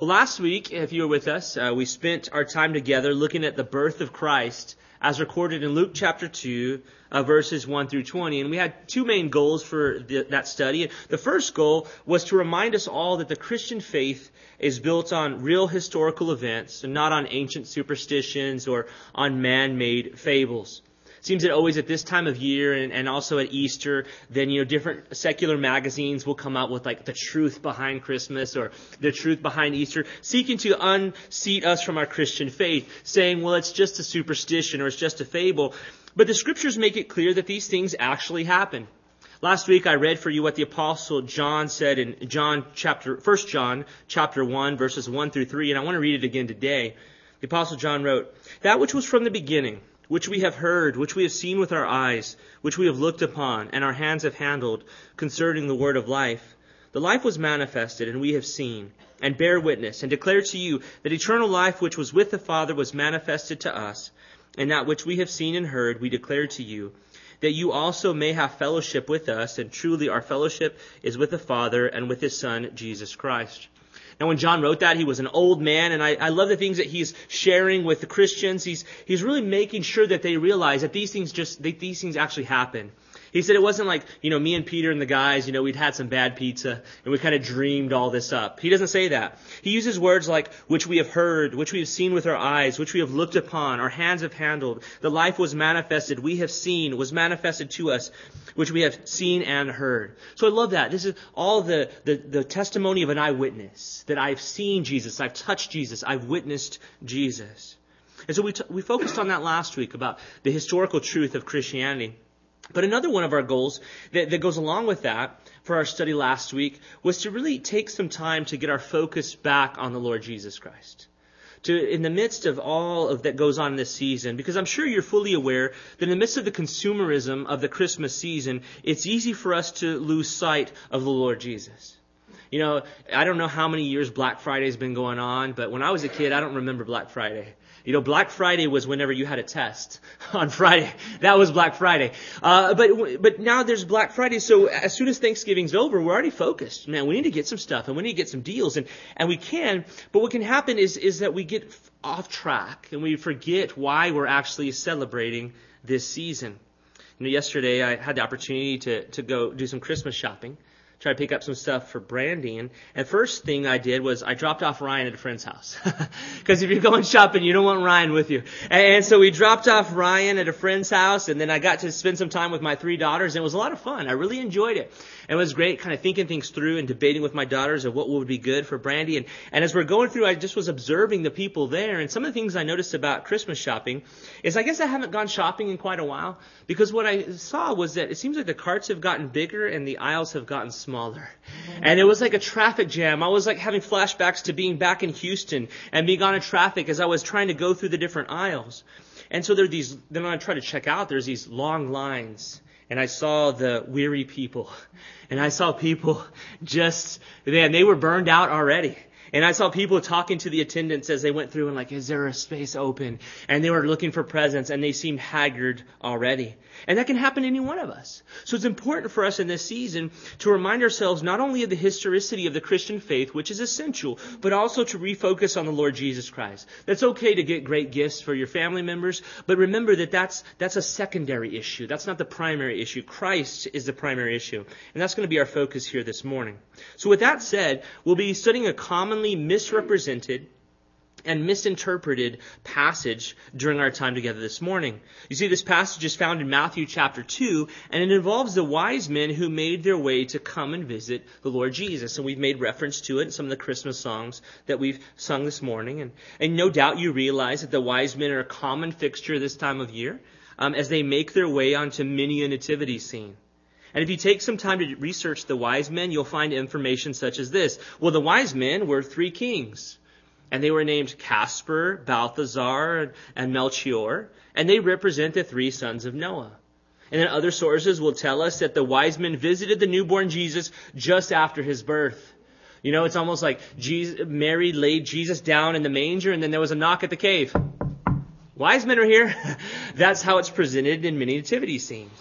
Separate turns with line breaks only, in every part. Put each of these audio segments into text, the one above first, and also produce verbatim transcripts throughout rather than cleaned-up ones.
Well, last week, if you were with us, uh, we spent our time together looking at the birth of Christ as recorded in Luke chapter two, uh, verses one through twenty. And we had two main goals for the, that study. The first goal was to remind us all that the Christian faith is built on real historical events and not on ancient superstitions or on man-made fables. It seems that always at this time of year and, and also at Easter, then, you know, different secular magazines will come out with like the truth behind Christmas or the truth behind Easter, seeking to unseat us from our Christian faith, saying, well, it's just a superstition or it's just a fable. But the scriptures make it clear that these things actually happen. Last week I read for you what the Apostle John said in John chapter, First John chapter one, verses one through three, and I want to read it again today. The Apostle John wrote, "That which was from the beginning, which we have heard, which we have seen with our eyes, which we have looked upon, and our hands have handled, concerning the word of life. The life was manifested, and we have seen, and bear witness, and declare to you that eternal life which was with the Father was manifested to us, and that which we have seen and heard we declare to you, that you also may have fellowship with us, and truly our fellowship is with the Father and with His Son, Jesus Christ." Now, when John wrote that, he was an old man, and I, I love the things that he's sharing with the Christians. He's he's really making sure that they realize that these things just that these things actually happen. He said it wasn't like, you know, me and Peter and the guys, you know, we'd had some bad pizza and we kind of dreamed all this up. He doesn't say that. He uses words like, which we have heard, which we have seen with our eyes, which we have looked upon, our hands have handled. The life was manifested, we have seen, was manifested to us, which we have seen and heard. So I love that. This is all the, the, the testimony of an eyewitness, that I've seen Jesus, I've touched Jesus, I've witnessed Jesus. And so we, t- we focused on that last week about the historical truth of Christianity. But another one of our goals that, that goes along with that for our study last week was to really take some time to get our focus back on the Lord Jesus Christ. To, in the midst of all of that goes on this season, because I'm sure you're fully aware that in the midst of the consumerism of the Christmas season, it's easy for us to lose sight of the Lord Jesus. You know, I don't know how many years Black Friday's been going on, but when I was a kid, I don't remember Black Friday. You know, Black Friday was whenever you had a test on Friday. That was Black Friday. Uh, but but now there's Black Friday, so as soon as Thanksgiving's over, we're already focused. Man, we need to get some stuff, and we need to get some deals, and, and we can. But what can happen is, is that we get off track, and we forget why we're actually celebrating this season. You know, yesterday I had the opportunity to, to go do some Christmas shopping. Try to pick up some stuff for Brandy. And, and first thing I did was I dropped off Ryan at a friend's house. Because if you're going shopping, you don't want Ryan with you. And, and so we dropped off Ryan at a friend's house, and then I got to spend some time with my three daughters, and it was a lot of fun. I really enjoyed it. And it was great kind of thinking things through and debating with my daughters of what would be good for Brandy. And, and as we're going through, I just was observing the people there. And some of the things I noticed about Christmas shopping is I guess I haven't gone shopping in quite a while. Because what I saw was that it seems like the carts have gotten bigger and the aisles have gotten smaller. Smaller. And it was like a traffic jam. I was like having flashbacks to being back in Houston and being on a traffic as I was trying to go through the different aisles. And so there are these, then when I try to check out, there's these long lines. And I saw the weary people. And I saw people just, man, they were burned out already. And I saw people talking to the attendants as they went through and like, is there a space open? And they were looking for presents and they seemed haggard already. And that can happen to any one of us. So it's important for us in this season to remind ourselves not only of the historicity of the Christian faith, which is essential, but also to refocus on the Lord Jesus Christ. That's okay to get great gifts for your family members, but remember that that's, that's a secondary issue. That's not the primary issue. Christ is the primary issue. And that's going to be our focus here this morning. So with that said, we'll be studying a commonly misrepresented and misinterpreted passage during our time together this morning. You see, this passage is found in Matthew chapter two, and it involves the wise men who made their way to come and visit the Lord Jesus. And we've made reference to it in some of the Christmas songs that we've sung this morning. And, and no doubt you realize that the wise men are a common fixture this time of year um, as they make their way onto many a nativity scene. And if you take some time to research the wise men, you'll find information such as this. Well, the wise men were three kings. And they were named Casper, Balthazar, and Melchior. And they represent the three sons of Noah. And then other sources will tell us that the wise men visited the newborn Jesus just after his birth. You know, it's almost like Jesus, Mary laid Jesus down in the manger, and then there was a knock at the cave. Wise men are here. That's how it's presented in many nativity scenes.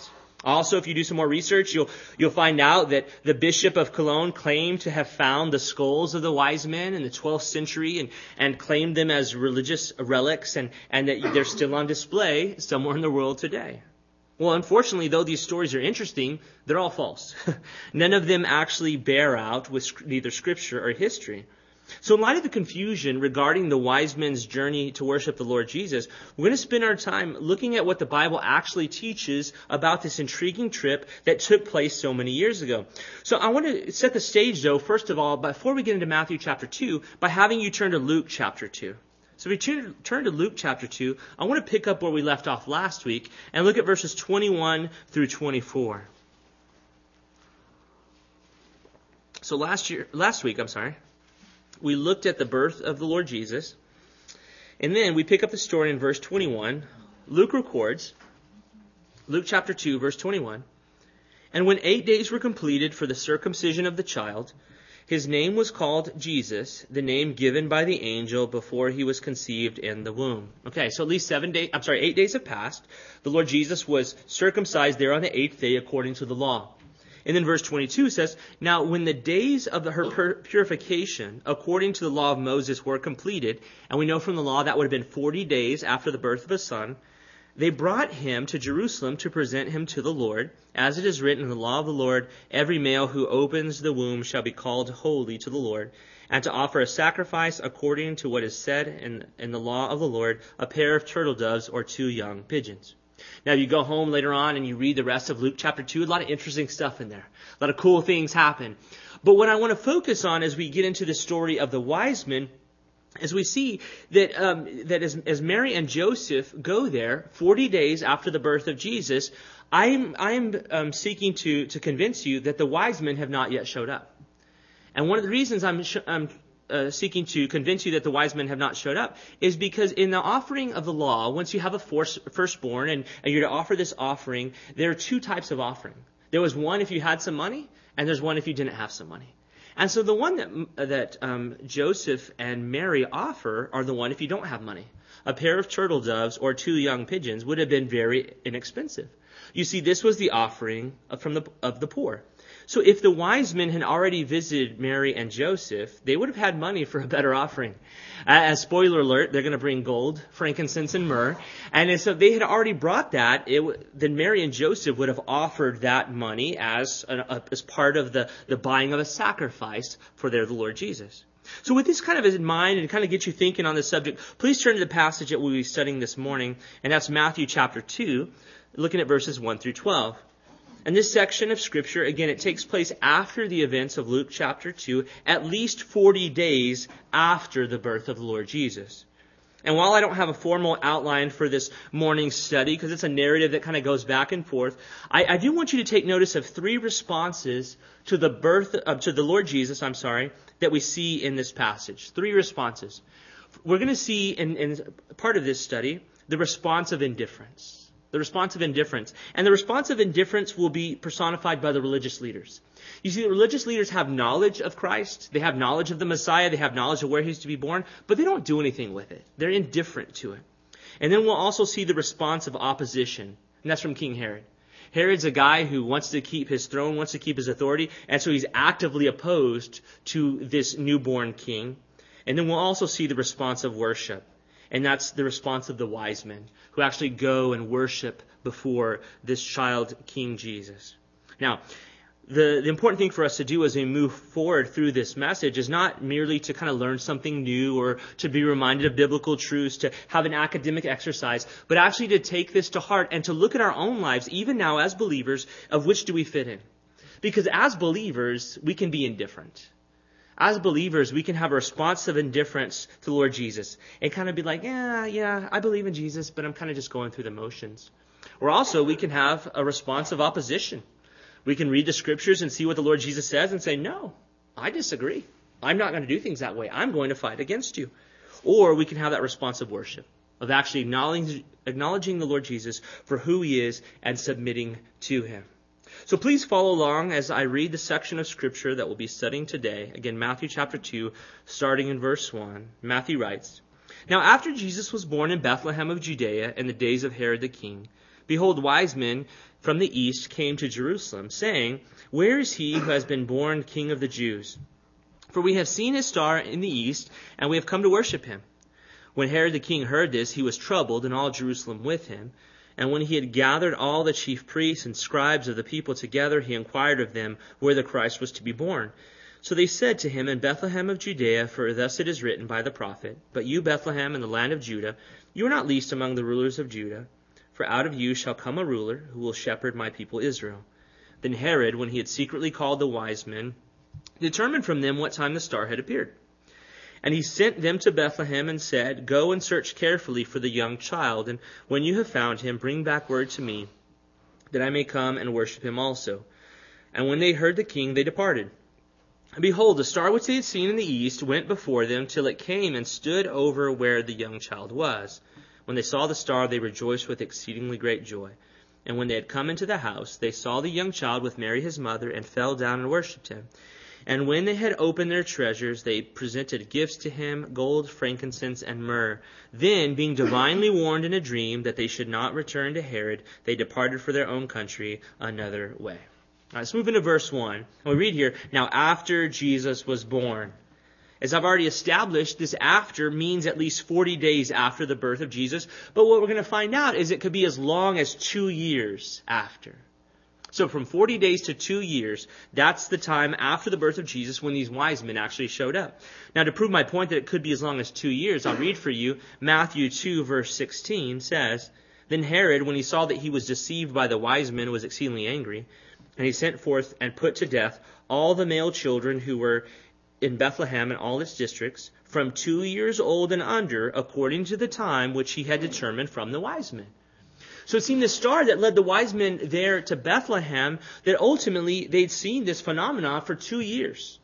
Also, if you do some more research, you'll you'll find out that the Bishop of Cologne claimed to have found the skulls of the wise men in the twelfth century and, and claimed them as religious relics, and, and that they're still on display somewhere in the world today. Well, unfortunately, though these stories are interesting, they're all false. None of them actually bear out with either Scripture or history. So in light of the confusion regarding the wise men's journey to worship the Lord Jesus, we're going to spend our time looking at what the Bible actually teaches about this intriguing trip that took place so many years ago. So I want to set the stage, though, first of all, before we get into Matthew chapter two, by having you turn to Luke chapter two. So if you turn, turn to Luke chapter two, I want to pick up where we left off last week and look at verses twenty-one through twenty-four. So last year, last week, I'm sorry, we looked at the birth of the Lord Jesus, and then we pick up the story in verse twenty-one. Luke records, Luke chapter two, verse twenty-one, "And when eight days were completed for the circumcision of the child, his name was called Jesus, the name given by the angel before he was conceived in the womb." Okay, so at least seven days, I'm sorry, eight days have passed. The Lord Jesus was circumcised there on the eighth day according to the law. And then verse twenty-two says, "Now when the days of the, her purification, according to the law of Moses, were completed," and we know from the law that would have been forty days after the birth of a son, "they brought him to Jerusalem to present him to the Lord. As it is written in the law of the Lord, every male who opens the womb shall be called holy to the Lord, and to offer a sacrifice according to what is said in, in the law of the Lord, a pair of turtle doves or two young pigeons." Now, you go home later on and you read the rest of Luke chapter two, a lot of interesting stuff in there. A lot of cool things happen. But what I want to focus on as we get into the story of the wise men is we see that um, that as, as Mary and Joseph go there forty days after the birth of Jesus, I'm, I'm um, seeking to, to convince you that the wise men have not yet showed up. And one of the reasons I'm, sh- I'm Uh, seeking to convince you that the wise men have not showed up is because in the offering of the law, once you have a force, firstborn and, and you're to offer this offering, there are two types of offering. There was one if you had some money, and there's one if you didn't have some money. And so the one that that um, Joseph and Mary offer are the one if you don't have money. A pair of turtle doves or two young pigeons would have been very inexpensive. You see, this was the offering from the of the poor. So if the wise men had already visited Mary and Joseph, they would have had money for a better offering. As spoiler alert, they're going to bring gold, frankincense, and myrrh. And so they had already brought that. It, then Mary and Joseph would have offered that money as a, a, as part of the, the buying of a sacrifice for their the Lord Jesus. So with this kind of in mind and kind of get you thinking on this subject, please turn to the passage that we'll be studying this morning, and that's Matthew chapter two, looking at verses one through twelve. And this section of Scripture, again, it takes place after the events of Luke chapter two, at least forty days after the birth of the Lord Jesus. And while I don't have a formal outline for this morning's study, because it's a narrative that kind of goes back and forth, I, I do want you to take notice of three responses to the birth of, to the Lord Jesus, I'm sorry, that we see in this passage. Three responses. We're going to see in, in part of this study the response of indifference. The response of indifference. And the response of indifference will be personified by the religious leaders. You see, the religious leaders have knowledge of Christ. They have knowledge of the Messiah. They have knowledge of where he's to be born. But they don't do anything with it. They're indifferent to it. And then we'll also see the response of opposition. And that's from King Herod. Herod's a guy who wants to keep his throne, wants to keep his authority. And so he's actively opposed to this newborn king. And then we'll also see the response of worship. And that's the response of the wise men who actually go and worship before this child, King Jesus. Now, the, the important thing for us to do as we move forward through this message is not merely to kind of learn something new or to be reminded of biblical truths, to have an academic exercise, but actually to take this to heart and to look at our own lives, even now as believers, of which do we fit in. Because as believers, we can be indifferent. As believers, we can have a response of indifference to the Lord Jesus and kind of be like, yeah, yeah, I believe in Jesus, but I'm kind of just going through the motions. Or also, we can have a response of opposition. We can read the scriptures and see what the Lord Jesus says and say, no, I disagree. I'm not going to do things that way. I'm going to fight against you. Or we can have that response of worship, of actually acknowledging, acknowledging the Lord Jesus for who he is and submitting to him. So please follow along as I read the section of Scripture that we'll be studying today. Again, Matthew chapter two, starting in verse one. Matthew writes, "Now after Jesus was born in Bethlehem of Judea in the days of Herod the king, behold, wise men from the east came to Jerusalem, saying, Where is he who has been born King of the Jews? For we have seen his star in the east, and we have come to worship him. When Herod the king heard this, he was troubled, and all Jerusalem with him. And when he had gathered all the chief priests and scribes of the people together, he inquired of them where the Christ was to be born. So they said to him, In Bethlehem of Judea, for thus it is written by the prophet, But you, Bethlehem, in the land of Judah, you are not least among the rulers of Judah. For out of you shall come a ruler who will shepherd my people Israel. Then Herod, when he had secretly called the wise men, determined from them what time the star had appeared. And he sent them to Bethlehem and said, Go and search carefully for the young child, and when you have found him, bring back word to me, that I may come and worship him also. And when they heard the king, they departed. And behold, the star which they had seen in the east went before them till it came and stood over where the young child was. When they saw the star, they rejoiced with exceedingly great joy. And when they had come into the house, they saw the young child with Mary his mother, and fell down and worshipped him. And when they had opened their treasures, they presented gifts to him, gold, frankincense, and myrrh. Then, being divinely warned in a dream that they should not return to Herod, they departed for their own country another way. All right, let's move into verse one. And we read here, Now after Jesus was born. As I've already established, this after means at least forty days after the birth of Jesus. But what we're going to find out is it could be as long as two years after. So from forty days to two years, that's the time after the birth of Jesus when these wise men actually showed up. Now, to prove my point that it could be as long as two years, I'll read for you. Matthew two, verse sixteen says, Then Herod, when he saw that he was deceived by the wise men, was exceedingly angry. And he sent forth and put to death all the male children who were in Bethlehem and all its districts, from two years old and under, according to the time which he had determined from the wise men. So it seemed the star that led the wise men there to Bethlehem, that ultimately they'd seen this phenomenon for two years.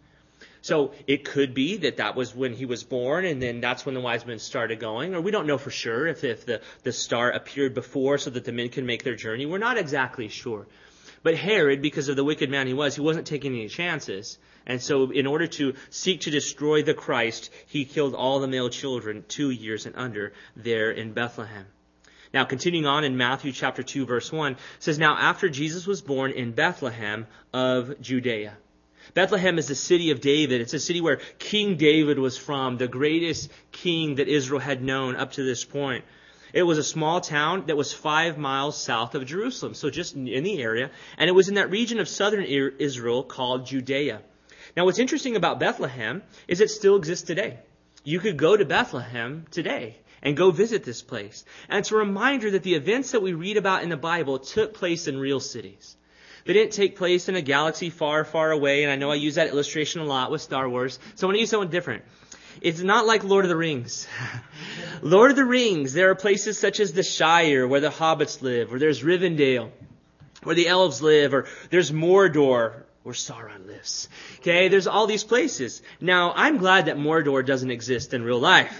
So it could be that that was when he was born, and then that's when the wise men started going. Or we don't know for sure if, if the, the star appeared before so that the men can make their journey. We're not exactly sure. But Herod, because of the wicked man he was, he wasn't taking any chances. And so in order to seek to destroy the Christ, he killed all the male children two years and under there in Bethlehem. Now, continuing on in Matthew chapter two, verse one, it says, Now after Jesus was born in Bethlehem of Judea. Bethlehem is the city of David. It's a city where King David was from, the greatest king that Israel had known up to this point. It was a small town that was five miles south of Jerusalem, so just in the area. And it was in that region of southern Israel called Judea. Now, what's interesting about Bethlehem is it still exists today. You could go to Bethlehem today and go visit this place. And it's a reminder that the events that we read about in the Bible took place in real cities. They didn't take place in a galaxy far, far away. And I know I use that illustration a lot with Star Wars. So I'm going to use something different. It's not like Lord of the Rings. Lord of the Rings, there are places such as the Shire where the hobbits live, or there's Rivendell where the elves live, or there's Mordor where Sauron lives. Okay, there's all these places. Now, I'm glad that Mordor doesn't exist in real life.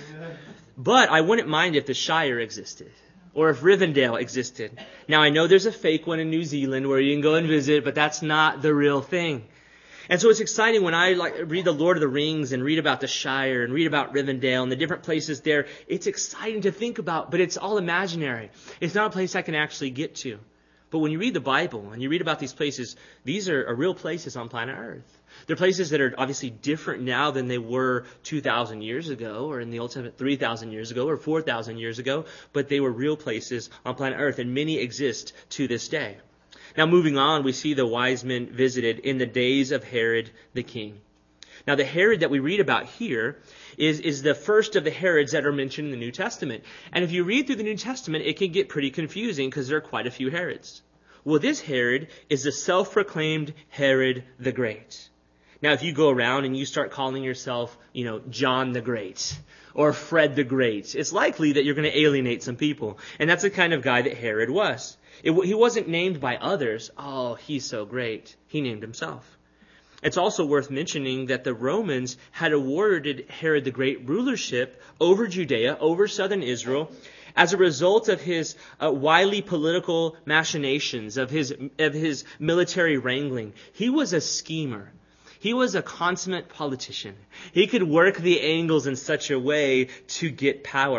But I wouldn't mind if the Shire existed, or if Rivendell existed. Now, I know there's a fake one in New Zealand where you can go and visit, but that's not the real thing. And so it's exciting when I like read the Lord of the Rings and read about the Shire and read about Rivendell and the different places there. It's exciting to think about, but it's all imaginary. It's not a place I can actually get to. But when you read the Bible and you read about these places, these are, are real places on planet Earth. They're places that are obviously different now than they were two thousand years ago, or in the Old Testament three thousand years ago, or four thousand years ago, but they were real places on planet Earth, and many exist to this day. Now, moving on, we see the wise men visited in the days of Herod the king. Now, the Herod that we read about here is, is the first of the Herods that are mentioned in the New Testament. And if you read through the New Testament, it can get pretty confusing because there are quite a few Herods. Well, this Herod is the self-proclaimed Herod the Great. Now, if you go around and you start calling yourself, you know, John the Great or Fred the Great, it's likely that you're going to alienate some people. And that's the kind of guy that Herod was. It, he wasn't named by others. Oh, he's so great. He named himself. It's also worth mentioning that the Romans had awarded Herod the Great rulership over Judea, over southern Israel, as a result of his uh, wily political machinations, of his, of his military wrangling. He was a schemer. He was a consummate politician. He could work the angles in such a way to get power.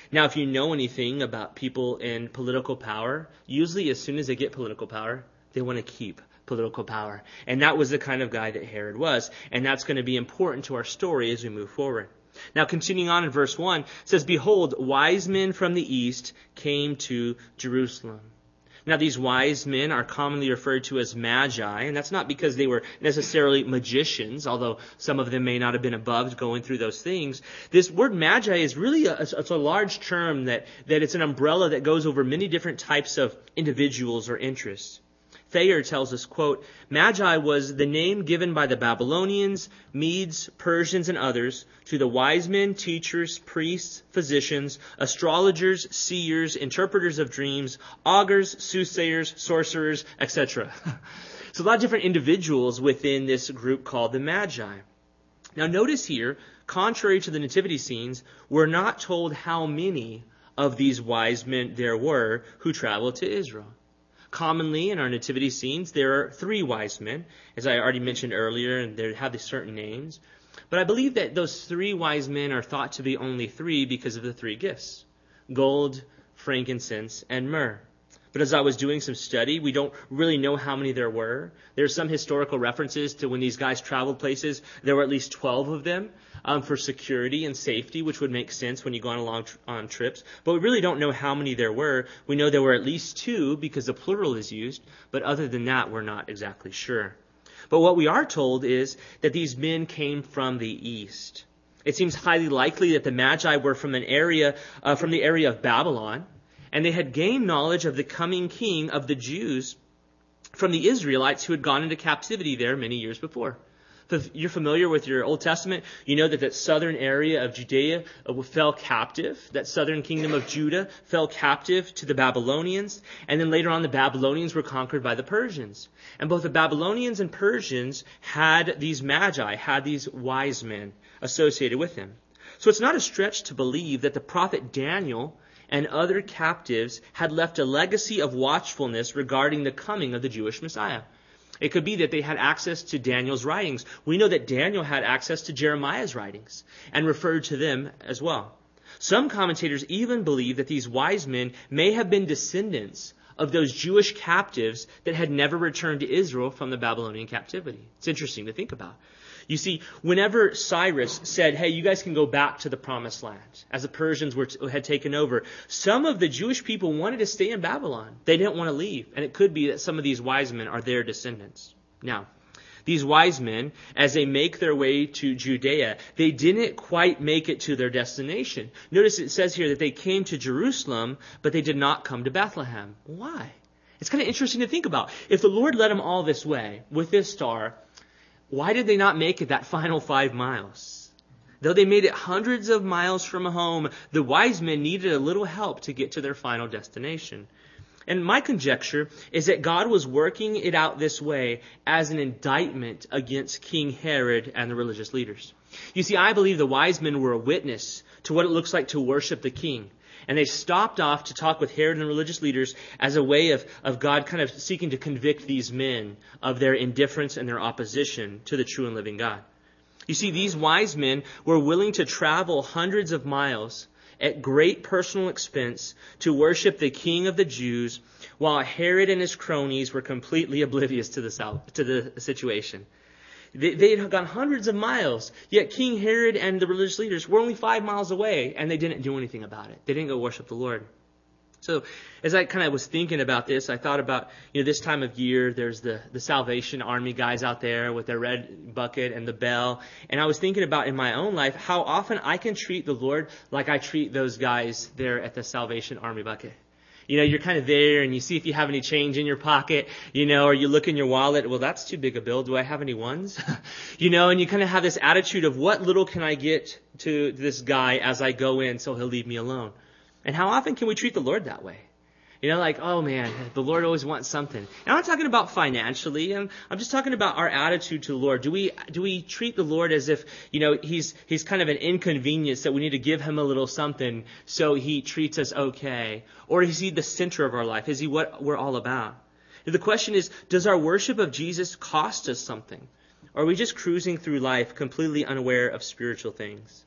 Now, if you know anything about people in political power, usually as soon as they get political power, they want to keep political power. And that was the kind of guy that Herod was. And that's going to be important to our story as we move forward. Now, continuing on in verse one, it says, "Behold, wise men from the east came to Jerusalem." Now, these wise men are commonly referred to as magi, and that's not because they were necessarily magicians, although some of them may not have been above going through those things. This word magi is really a, it's a large term that, that it's an umbrella that goes over many different types of individuals or interests. Thayer tells us, quote, "Magi was the name given by the Babylonians, Medes, Persians, and others to the wise men, teachers, priests, physicians, astrologers, seers, interpreters of dreams, augurs, soothsayers, sorcerers, et cetera" So a lot of different individuals within this group called the Magi. Now notice here, contrary to the nativity scenes, we're not told how many of these wise men there were who traveled to Israel. Commonly in our nativity scenes, there are three wise men, as I already mentioned earlier, and they have these certain names. But I believe that those three wise men are thought to be only three because of the three gifts: gold, frankincense, and myrrh. But as I was doing some study, we don't really know how many there were. There are some historical references to when these guys traveled places. There were at least twelve of them um, for security and safety, which would make sense when you go on along tr- on trips. But we really don't know how many there were. We know there were at least two because the plural is used. But other than that, we're not exactly sure. But what we are told is that these men came from the east. It seems highly likely that the Magi were from an area, uh, from the area of Babylon. And they had gained knowledge of the coming king of the Jews from the Israelites who had gone into captivity there many years before. If you're familiar with your Old Testament, you know that that southern area of Judea fell captive. That southern kingdom of Judah fell captive to the Babylonians. And then later on, the Babylonians were conquered by the Persians. And both the Babylonians and Persians had these magi, had these wise men associated with them. So it's not a stretch to believe that the prophet Daniel and other captives had left a legacy of watchfulness regarding the coming of the Jewish Messiah. It could be that they had access to Daniel's writings. We know that Daniel had access to Jeremiah's writings and referred to them as well. Some commentators even believe that these wise men may have been descendants of those Jewish captives that had never returned to Israel from the Babylonian captivity. It's interesting to think about. You see, whenever Cyrus said, "Hey, you guys can go back to the promised land," as the Persians were had taken over, some of the Jewish people wanted to stay in Babylon. They didn't want to leave. And it could be that some of these wise men are their descendants. Now, these wise men, as they make their way to Judea, they didn't quite make it to their destination. Notice it says here that they came to Jerusalem, but they did not come to Bethlehem. Why? It's kind of interesting to think about. If the Lord led them all this way with this star, why did they not make it that final five miles? Though they made it hundreds of miles from home, the wise men needed a little help to get to their final destination. And my conjecture is that God was working it out this way as an indictment against King Herod and the religious leaders. You see, I believe the wise men were a witness to what it looks like to worship the king. And they stopped off to talk with Herod and the religious leaders as a way of, of God kind of seeking to convict these men of their indifference and their opposition to the true and living God. You see, these wise men were willing to travel hundreds of miles at great personal expense to worship the King of the Jews, while Herod and his cronies were completely oblivious to the, to the situation. They had gone hundreds of miles, yet King Herod and the religious leaders were only five miles away, and they didn't do anything about it. They didn't go worship the Lord. So as I kind of was thinking about this, I thought about, you know, this time of year, there's the, the Salvation Army guys out there with their red bucket and the bell. And I was thinking about in my own life how often I can treat the Lord like I treat those guys there at the Salvation Army bucket. You know, you're kind of there and you see if you have any change in your pocket, you know, or you look in your wallet. Well, that's too big a bill. Do I have any ones? You know, and you kind of have this attitude of what little can I get to this guy as I go in so he'll leave me alone. And how often can we treat the Lord that way? You know, like, oh man, the Lord always wants something. And I'm not talking about financially. I'm, I'm just talking about our attitude to the Lord. Do we do we treat the Lord as if, you know, he's he's kind of an inconvenience that we need to give him a little something so he treats us okay? Or is he the center of our life? Is he what we're all about? The question is, does our worship of Jesus cost us something? Or are we just cruising through life completely unaware of spiritual things?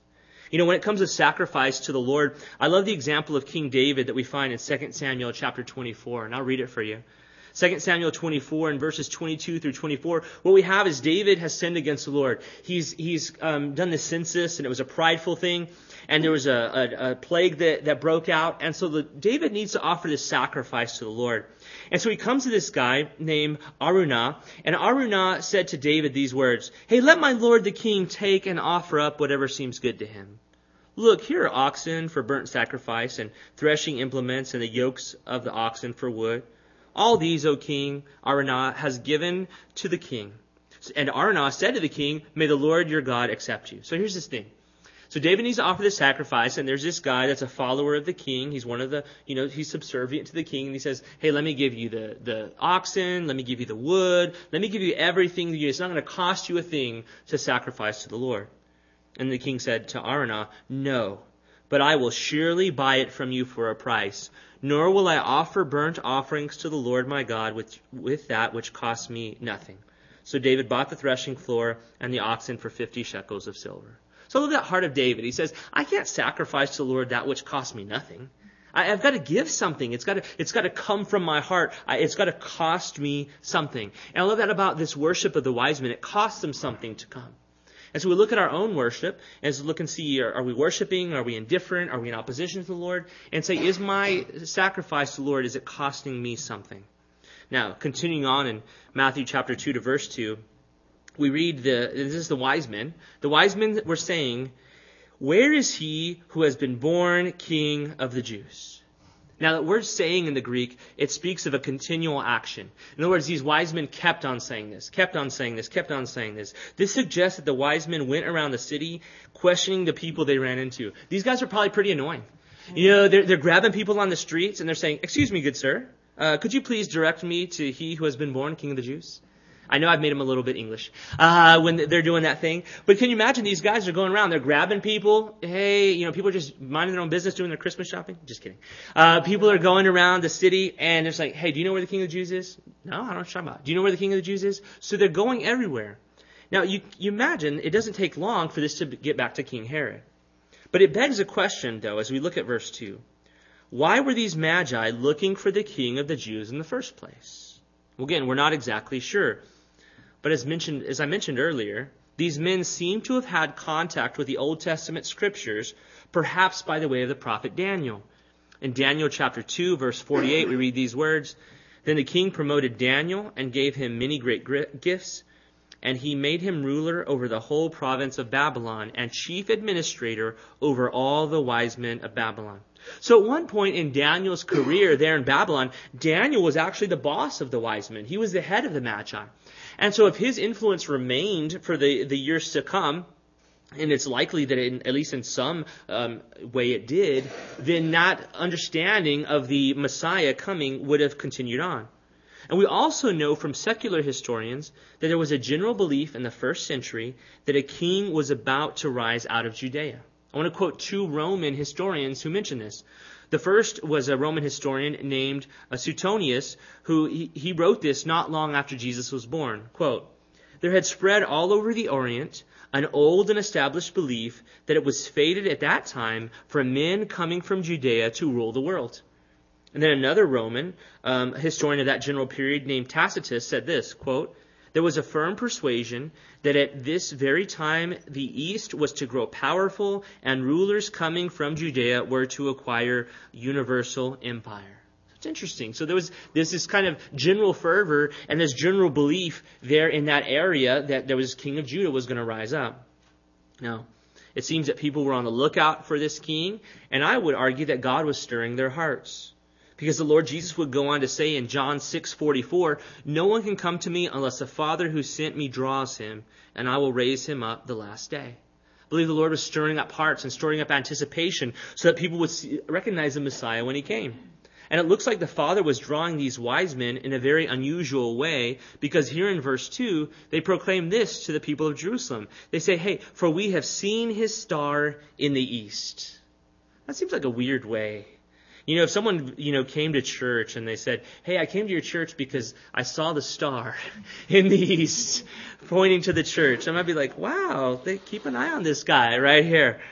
You know, when it comes to sacrifice to the Lord, I love the example of King David that we find in Second Samuel chapter twenty-four, and I'll read it for you. Second Samuel twenty-four and verses twenty-two through twenty-four, what we have is David has sinned against the Lord. He's he's um, done the census, and it was a prideful thing, and there was a, a, a plague that, that broke out, and so the, David needs to offer this sacrifice to the Lord. And so he comes to this guy named Araunah, and Araunah said to David these words, "Hey, let my lord the king take and offer up whatever seems good to him. Look, here are oxen for burnt sacrifice, and threshing implements, and the yokes of the oxen for wood. All these, O king, Araunah has given to the king." And Araunah said to the king, "May the Lord your God accept you." So here's this thing. So David needs to offer this sacrifice, and there's this guy that's a follower of the king. He's one of the, you know, he's subservient to the king, and he says, "Hey, let me give you the, the oxen, let me give you the wood, let me give you everything. It's not going to cost you a thing to sacrifice to the Lord." And the king said to Araunah, "No, but I will surely buy it from you for a price. Nor will I offer burnt offerings to the Lord my God with, with that which costs me nothing." So David bought the threshing floor and the oxen for fifty shekels of silver. So I love that heart of David. He says, I can't sacrifice to the Lord that which costs me nothing. I, I've got to give something. It's got to, it's got to come from my heart. I, it's got to cost me something. And I love that about this worship of the wise men. It costs them something to come. And so we look at our own worship and so look and see, are, are we worshiping? Are we indifferent? Are we in opposition to the Lord? And say, is my sacrifice to the Lord, is it costing me something? Now, continuing on in Matthew chapter two to verse two, we read, the this is the wise men. The wise men were saying, "Where is he who has been born King of the Jews?" Now, that word "saying" in the Greek, it speaks of a continual action. In other words, these wise men kept on saying this, kept on saying this, kept on saying this. This suggests that the wise men went around the city questioning the people they ran into. These guys are probably pretty annoying. You know, they're, they're grabbing people on the streets and they're saying, "Excuse me, good sir, uh, could you please direct me to he who has been born King of the Jews?" I know I've made them a little bit English uh, when they're doing that thing. But can you imagine these guys are going around, they're grabbing people. Hey, you know, people are just minding their own business doing their Christmas shopping. Just kidding. Uh, people are going around the city and it's like, "Hey, do you know where the King of the Jews is?" "No, I don't know what you're talking about." "Do you know where the King of the Jews is?" So they're going everywhere. Now, you, you imagine it doesn't take long for this to get back to King Herod. But it begs a question, though, as we look at verse two. Why were these magi looking for the King of the Jews in the first place? Well, again, we're not exactly sure. But as mentioned, as I mentioned earlier, these men seem to have had contact with the Old Testament scriptures, perhaps by the way of the prophet Daniel. In Daniel chapter two, verse forty-eight, we read these words, "Then the king promoted Daniel and gave him many great gifts, and he made him ruler over the whole province of Babylon and chief administrator over all the wise men of Babylon." So at one point in Daniel's career there in Babylon, Daniel was actually the boss of the wise men. He was the head of the Magi. And so if his influence remained for the, the years to come, and it's likely that in, at least in some um, way it did, then that understanding of the Messiah coming would have continued on. And we also know from secular historians that there was a general belief in the first century that a king was about to rise out of Judea. I want to quote two Roman historians who mention this. The first was a Roman historian named uh, Suetonius, who he, he wrote this not long after Jesus was born. Quote, "There had spread all over the Orient an old and established belief that it was fated at that time for men coming from Judea to rule the world." And then another Roman um, historian of that general period named Tacitus said this, quote, "There was a firm persuasion that at this very time the East was to grow powerful and rulers coming from Judea were to acquire universal empire." It's interesting. So there was there's this kind of general fervor and this general belief there in that area that there was King of Judah was going to rise up. Now, it seems that people were on the lookout for this king, and I would argue that God was stirring their hearts. Because the Lord Jesus would go on to say in John six forty-four, "No one can come to me unless the Father who sent me draws him, and I will raise him up the last day." I believe the Lord was stirring up hearts and stirring up anticipation so that people would see, recognize the Messiah when he came. And it looks like the Father was drawing these wise men in a very unusual way, because here in verse two, they proclaim this to the people of Jerusalem. They say, "Hey, for we have seen his star in the east." That seems like a weird way. You know, if someone, you know, came to church and they said, "Hey, I came to your church because I saw the star in the east pointing to the church," I might be like, wow, they keep an eye on this guy right here.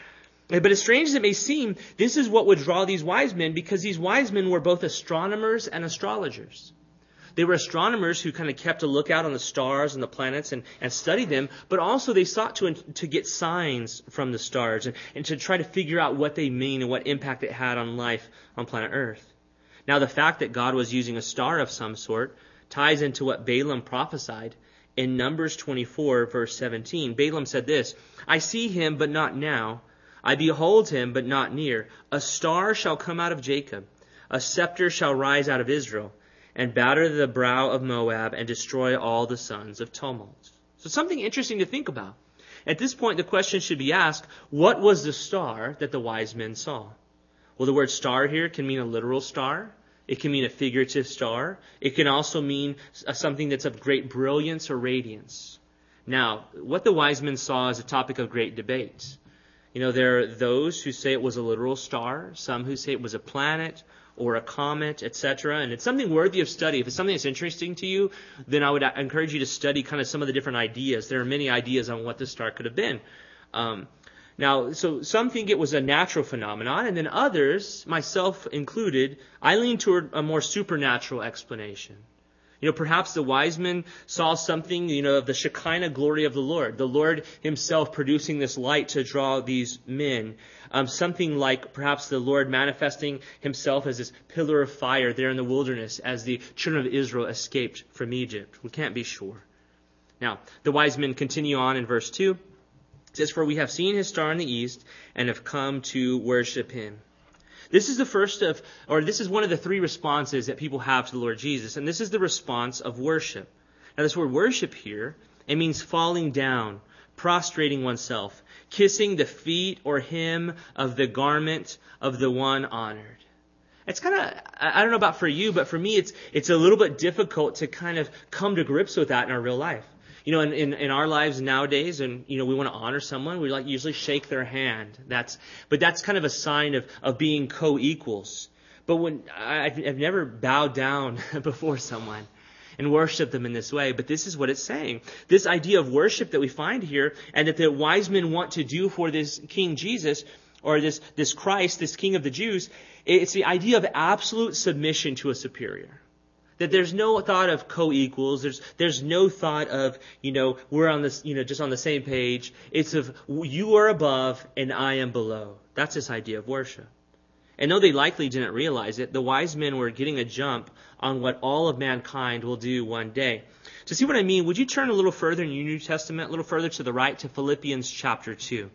But as strange as it may seem, this is what would draw these wise men, because these wise men were both astronomers and astrologers. They were astronomers who kind of kept a lookout on the stars and the planets and, and studied them, but also they sought to, to get signs from the stars and, and to try to figure out what they mean and what impact it had on life on planet Earth. Now, the fact that God was using a star of some sort ties into what Balaam prophesied in Numbers twenty-four, verse seventeen. Balaam said this, "I see him, but not now. I behold him, but not near. A star shall come out of Jacob. A scepter shall rise out of Israel, and batter the brow of Moab, and destroy all the sons of tumult." So something interesting to think about. At this point, the question should be asked, what was the star that the wise men saw? Well, the word star here can mean a literal star. It can mean a figurative star. It can also mean something that's of great brilliance or radiance. Now, what the wise men saw is a topic of great debate. You know, there are those who say it was a literal star, some who say it was a planet or a comet, et cetera. And it's something worthy of study. If it's something that's interesting to you, then I would encourage you to study kind of some of the different ideas. There are many ideas on what this star could have been. Um, now, so some think it was a natural phenomenon, and then others, myself included, I lean toward a more supernatural explanation. You know, perhaps the wise men saw something, you know, of the Shekinah glory of the Lord, the Lord himself producing this light to draw these men. Um, something like perhaps the Lord manifesting himself as this pillar of fire there in the wilderness as the children of Israel escaped from Egypt. We can't be sure. Now, the wise men continue on in verse two. It says, "For we have seen his star in the east and have come to worship him." This is the first of, or this is one of the three responses that people have to the Lord Jesus. And this is the response of worship. Now, this word worship here, it means falling down, prostrating oneself, kissing the feet or hem of the garment of the one honored. It's kind of, I don't know about for you, but for me, it's it's a little bit difficult to kind of come to grips with that in our real life. You know, in, in, in our lives nowadays, and, you know, we want to honor someone, we like usually shake their hand. That's, but that's kind of a sign of, of being co-equals. But when, I've, I've never bowed down before someone and worshiped them in this way. But this is what it's saying. This idea of worship that we find here, and that the wise men want to do for this King Jesus, or this, this Christ, this King of the Jews, it's the idea of absolute submission to a superior. That there's no thought of co-equals. There's there's no thought of, you know, we're on this, you know, just on the same page. It's of you are above and I am below. That's this idea of worship. And though they likely didn't realize it, the wise men were getting a jump on what all of mankind will do one day. To see what I mean, would you turn a little further in your New Testament, a little further to the right to Philippians chapter two.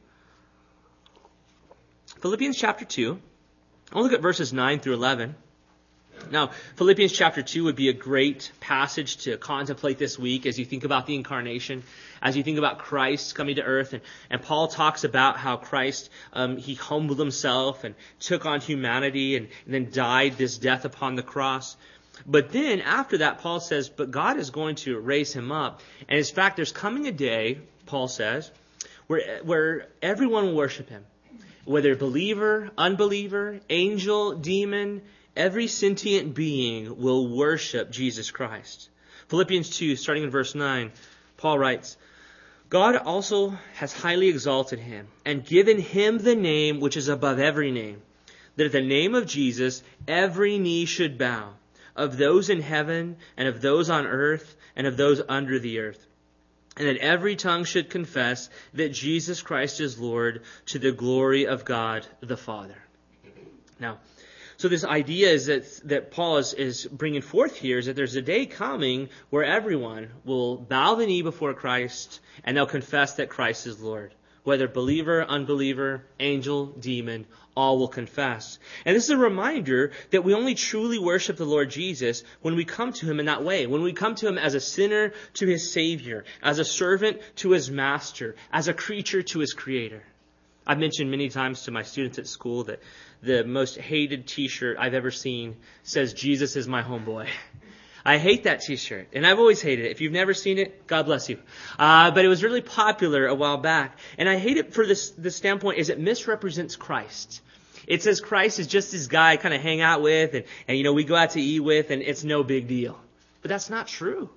Philippians chapter two. I'll look at verses nine through eleven. Now, Philippians chapter two would be a great passage to contemplate this week as you think about the incarnation, as you think about Christ coming to earth. And, and Paul talks about how Christ, um, he humbled himself and took on humanity and, and then died this death upon the cross. But then after that, Paul says, but God is going to raise him up. And in fact, there's coming a day, Paul says, where, where everyone will worship him. Whether believer, unbeliever, angel, demon, every sentient being will worship Jesus Christ. Philippians two, starting in verse nine, Paul writes, God also has highly exalted him and given him the name which is above every name, that at the name of Jesus every knee should bow, of those in heaven and of those on earth and of those under the earth, and that every tongue should confess that Jesus Christ is Lord, to the glory of God the Father. Now, so this idea is that, that Paul is, is bringing forth here is that there's a day coming where everyone will bow the knee before Christ and they'll confess that Christ is Lord. Whether believer, unbeliever, angel, demon, all will confess. And this is a reminder that we only truly worship the Lord Jesus when we come to him in that way. When we come to him as a sinner to his Savior, as a servant to his master, as a creature to his creator. I've mentioned many times to my students at school that the most hated t-shirt I've ever seen says, Jesus is my homeboy. I hate that t-shirt, and I've always hated it. If you've never seen it, God bless you. Uh, but it was really popular a while back. And I hate it for this, this standpoint is it misrepresents Christ. It says Christ is just this guy I kind of hang out with, and, and, you know, we go out to eat with, and it's no big deal. But that's not true.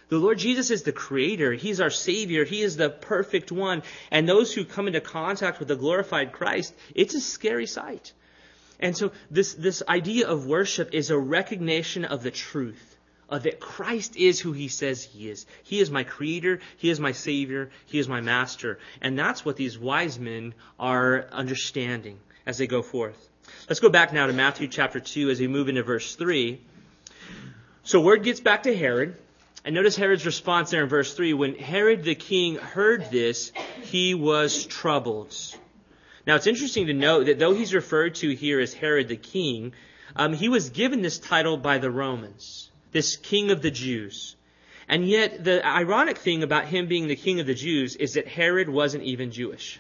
The Lord Jesus is the creator. He's our Savior. He is the perfect one. And those who come into contact with the glorified Christ, it's a scary sight. And so this, this idea of worship is a recognition of the truth, of that Christ is who he says he is. He is my creator. He is my Savior. He is my master. And that's what these wise men are understanding as they go forth. Let's go back now to Matthew chapter two as we move into verse three. So word gets back to Herod. And notice Herod's response there in verse three. When Herod the king heard this, he was troubled. Now it's interesting to note that though he's referred to here as Herod the king, um, he was given this title by the Romans, this king of the Jews. And yet the ironic thing about him being the king of the Jews is that Herod wasn't even Jewish.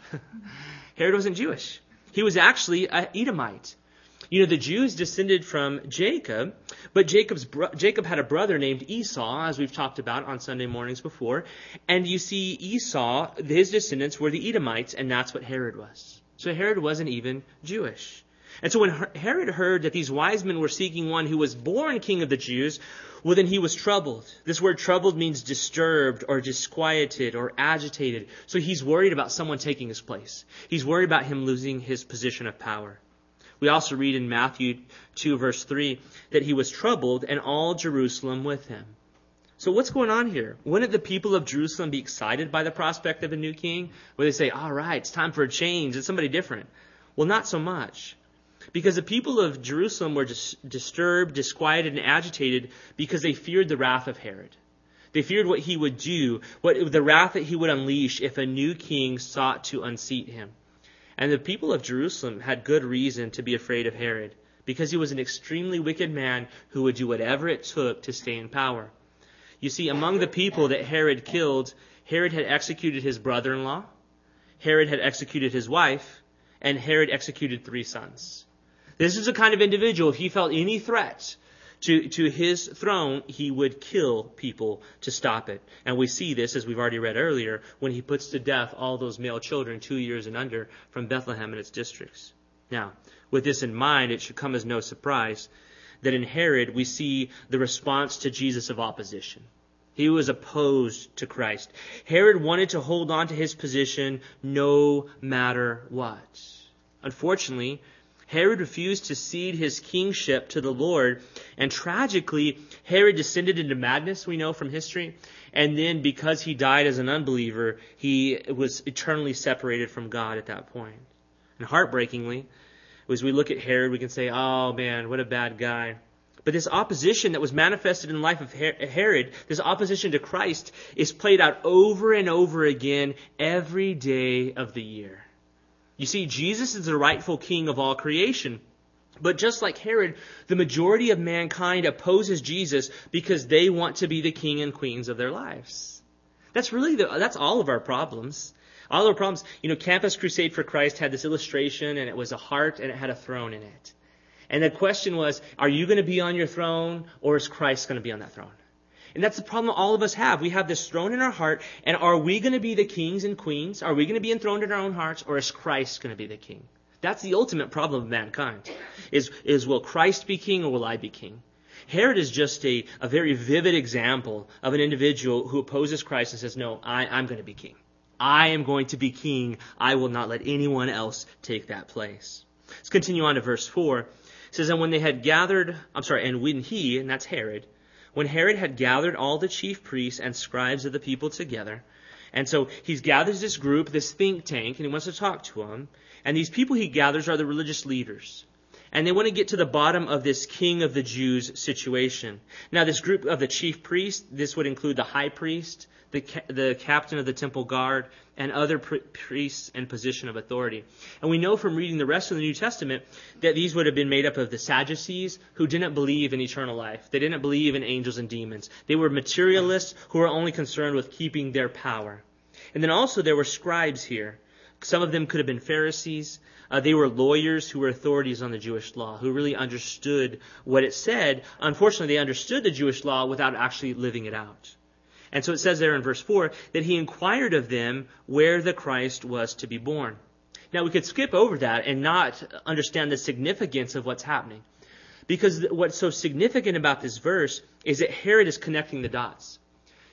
Herod wasn't Jewish. He was actually an Edomite. You know, the Jews descended from Jacob, but Jacob's bro- Jacob had a brother named Esau, as we've talked about on Sunday mornings before. And you see Esau, his descendants were the Edomites, and that's what Herod was. So Herod wasn't even Jewish. And so when Herod heard that these wise men were seeking one who was born king of the Jews, well, then he was troubled. This word troubled means disturbed or disquieted or agitated. So he's worried about someone taking his place. He's worried about him losing his position of power. We also read in Matthew two, verse three, that he was troubled and all Jerusalem with him. So what's going on here? Wouldn't the people of Jerusalem be excited by the prospect of a new king? Where they say, all right, it's time for a change. It's somebody different. Well, not so much. Because the people of Jerusalem were dis- disturbed, disquieted, and agitated because they feared the wrath of Herod. They feared what he would do, what the wrath that he would unleash if a new king sought to unseat him. And the people of Jerusalem had good reason to be afraid of Herod, because he was an extremely wicked man who would do whatever it took to stay in power. You see, among the people that Herod killed, Herod had executed his brother-in-law, Herod had executed his wife, and Herod executed three sons. This is the kind of individual, if he felt any threat to, to his throne, he would kill people to stop it. And we see this, as we've already read earlier, when he puts to death all those male children two years and under from Bethlehem and its districts. Now, with this in mind, it should come as no surprise that in Herod we see the response to Jesus of opposition. He was opposed to Christ. Herod wanted to hold on to his position no matter what. Unfortunately, Herod refused to cede his kingship to the Lord, and tragically, Herod descended into madness, we know from history, and then because he died as an unbeliever, he was eternally separated from God at that point. And heartbreakingly, as we look at Herod, we can say, oh man, what a bad guy. But this opposition that was manifested in the life of Herod, this opposition to Christ, is played out over and over again every day of the year. You see, Jesus is the rightful king of all creation. But just like Herod, the majority of mankind opposes Jesus because they want to be the king and queens of their lives. That's really, the, that's all of our problems. All our problems, you know, Campus Crusade for Christ had this illustration, and it was a heart and it had a throne in it. And the question was, are you going to be on your throne, or is Christ going to be on that throne? And that's the problem all of us have. We have this throne in our heart, and are we going to be the kings and queens? Are we going to be enthroned in our own hearts, or is Christ going to be the king? That's the ultimate problem of mankind, is, is will Christ be king or will I be king? Herod is just a, a very vivid example of an individual who opposes Christ and says, no, I, I'm going to be king. I am going to be king. I will not let anyone else take that place. Let's continue on to verse four. It says, and when they had gathered, I'm sorry, and when he, and that's Herod, when Herod had gathered all the chief priests and scribes of the people together, and so he gathers this group, this think tank, and he wants to talk to them. And these people he gathers are the religious leaders. And they want to get to the bottom of this king of the Jews situation. Now, this group of the chief priests, this would include the high priest, the ca- the captain of the temple guard, and other pri- priests in position of authority. And we know from reading the rest of the New Testament that these would have been made up of the Sadducees, who didn't believe in eternal life. They didn't believe in angels and demons. They were materialists who were only concerned with keeping their power. And then also there were scribes here. Some of them could have been Pharisees. Uh, they were lawyers who were authorities on the Jewish law, who really understood what it said. Unfortunately, they understood the Jewish law without actually living it out. And so it says there in verse four that he inquired of them where the Christ was to be born. Now, we could skip over that and not understand the significance of what's happening. Because what's so significant about this verse is that Herod is connecting the dots.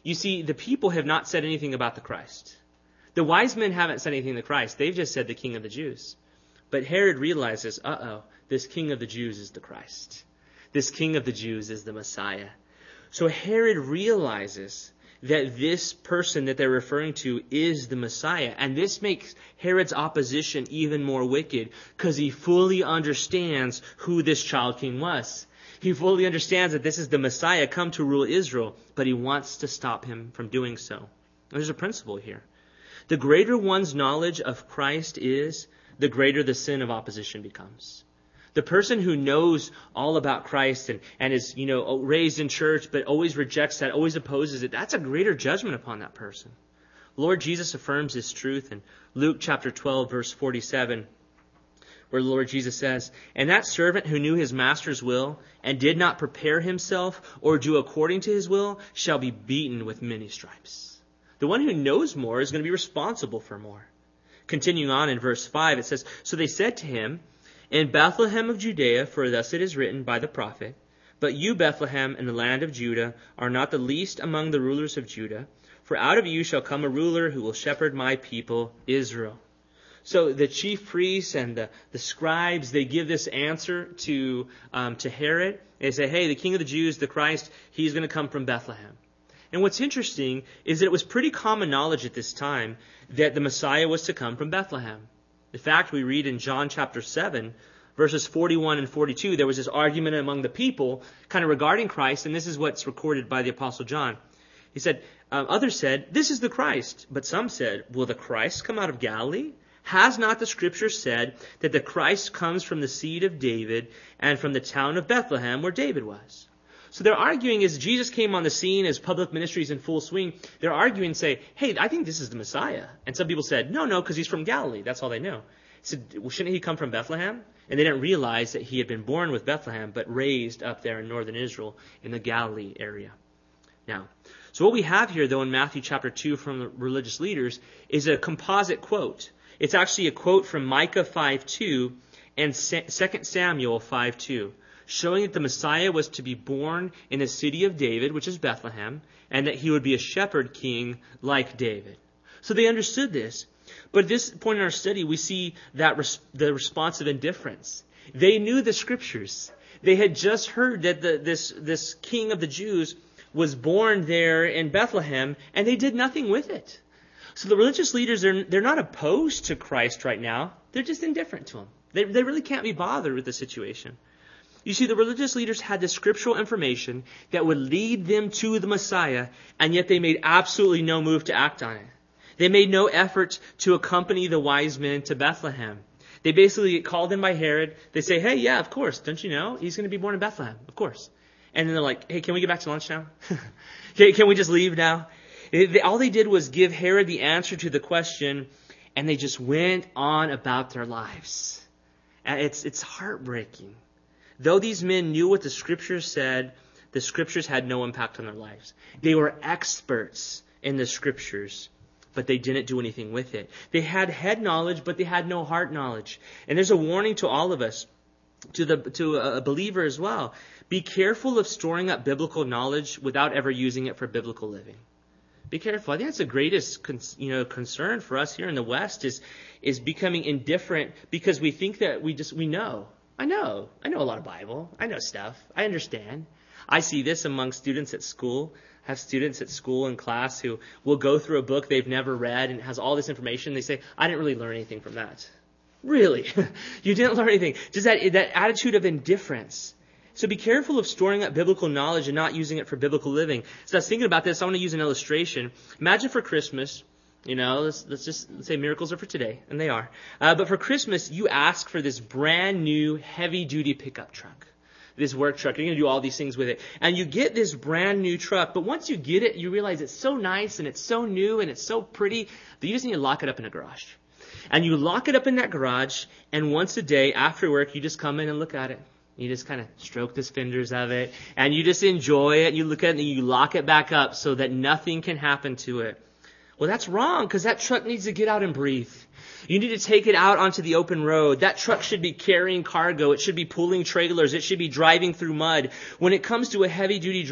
You see, the people have not said anything about the Christ. The wise men haven't said anything to Christ. They've just said the King of the Jews. But Herod realizes, uh-oh, this King of the Jews is the Christ. This King of the Jews is the Messiah. So Herod realizes that this person that they're referring to is the Messiah. And this makes Herod's opposition even more wicked because he fully understands who this child king was. He fully understands that this is the Messiah come to rule Israel, but he wants to stop him from doing so. There's a principle here. The greater one's knowledge of Christ is, the greater the sin of opposition becomes. The person who knows all about Christ and, and is, you know, raised in church but always rejects that, always opposes it, that's a greater judgment upon that person. Lord Jesus affirms this truth in Luke chapter twelve, verse forty-seven, where the Lord Jesus says, "And that servant who knew his master's will and did not prepare himself or do according to his will shall be beaten with many stripes." The one who knows more is going to be responsible for more. Continuing on in verse five, it says, "So they said to him, In Bethlehem of Judea, for thus it is written by the prophet, But you, Bethlehem, in the land of Judah, are not the least among the rulers of Judah, for out of you shall come a ruler who will shepherd my people, Israel." So the chief priests and the, the scribes, they give this answer to, um, to Herod. They say, hey, the King of the Jews, the Christ, he's going to come from Bethlehem. And what's interesting is that it was pretty common knowledge at this time that the Messiah was to come from Bethlehem. In fact, we read in John chapter seven, verses forty-one and forty-two, there was this argument among the people kind of regarding Christ, and this is what's recorded by the Apostle John. He said, um, others said, "This is the Christ." But some said, "Will the Christ come out of Galilee? Has not the Scripture said that the Christ comes from the seed of David and from the town of Bethlehem where David was?" So they're arguing as Jesus came on the scene, as public ministry is in full swing, they're arguing and say, hey, I think this is the Messiah. And some people said, no, no, because he's from Galilee. That's all they know. He said, well, shouldn't he come from Bethlehem? And they didn't realize that he had been born with Bethlehem, but raised up there in northern Israel in the Galilee area. Now, so what we have here, though, in Matthew chapter two from the religious leaders is a composite quote. It's actually a quote from Micah five two and Second Samuel five two. Showing that the Messiah was to be born in the city of David, which is Bethlehem, and that he would be a shepherd king like David. So they understood this. But at this point in our study, we see that res- the response of indifference. They knew the Scriptures. They had just heard that the, this, this King of the Jews was born there in Bethlehem, and they did nothing with it. So the religious leaders, they're, they're not opposed to Christ right now. They're just indifferent to him. They, they really can't be bothered with the situation. You see, the religious leaders had the scriptural information that would lead them to the Messiah, and yet they made absolutely no move to act on it. They made no effort to accompany the wise men to Bethlehem. They basically get called in by Herod. They say, hey, yeah, of course. Don't you know? He's going to be born in Bethlehem. Of course. And then they're like, hey, can we get back to lunch now? can, can we just leave now? It, they, all they did was give Herod the answer to the question, and they just went on about their lives. And it's, it's heartbreaking. Though these men knew what the Scriptures said, the Scriptures had no impact on their lives. They were experts in the Scriptures, but they didn't do anything with it. They had head knowledge, but they had no heart knowledge. And there's a warning to all of us, to the to a believer as well. Be careful of storing up biblical knowledge without ever using it for biblical living. Be careful. I think that's the greatest con- you know, concern for us here in the West is, is becoming indifferent because we think that we just we know. I know. I know a lot of Bible. I know stuff. I understand. I see this among students at school. I have students at school in class who will go through a book they've never read and has all this information. They say, I didn't really learn anything from that. Really? You didn't learn anything. Just that, that attitude of indifference. So be careful of storing up biblical knowledge and not using it for biblical living. So I was thinking about this. I want to use an illustration. Imagine for Christmas, you know, let's, let's just let's say miracles are for today, and they are. Uh, but for Christmas, you ask for this brand new heavy-duty pickup truck, this work truck. You're going to do all these things with it. And you get this brand new truck, but once you get it, you realize it's so nice, and it's so new, and it's so pretty, that you just need to lock it up in a garage. And you lock it up in that garage, and once a day after work, you just come in and look at it. You just kind of stroke the fenders of it, and you just enjoy it. You look at it, and you lock it back up so that nothing can happen to it. Well, that's wrong, because that truck needs to get out and breathe. You need to take it out onto the open road. That truck should be carrying cargo. It should be pulling trailers. It should be driving through mud. When it comes to a heavy-duty truck,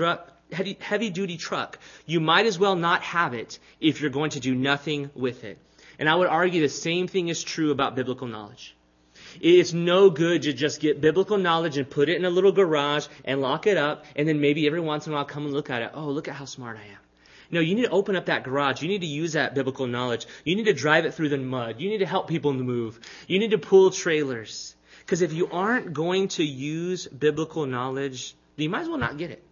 heavy, heavy duty truck. You might as well not have it if you're going to do nothing with it. And I would argue the same thing is true about biblical knowledge. It's no good to just get biblical knowledge and put it in a little garage and lock it up, and then maybe every once in a while come and look at it. Oh, look at how smart I am. No, you need to open up that garage. You need to use that biblical knowledge. You need to drive it through the mud. You need to help people move. You need to pull trailers. Because if you aren't going to use biblical knowledge, then you might as well not get it.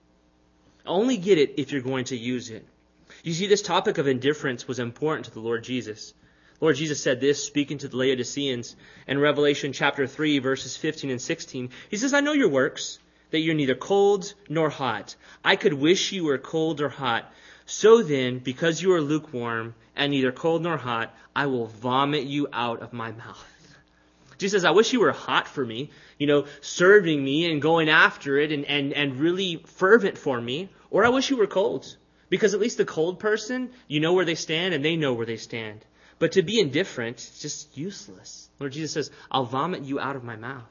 Only get it if you're going to use it. You see, this topic of indifference was important to the Lord Jesus. Lord Jesus said this, speaking to the Laodiceans in Revelation chapter three, verses fifteen and sixteen. He says, I know your works, that you're neither cold nor hot. I could wish you were cold or hot. So then, because you are lukewarm and neither cold nor hot, I will vomit you out of my mouth. Jesus says, I wish you were hot for me, you know, serving me and going after it and, and, and really fervent for me. Or I wish you were cold. Because at least the cold person, you know where they stand and they know where they stand. But to be indifferent, it's just useless. Lord Jesus says, I'll vomit you out of my mouth.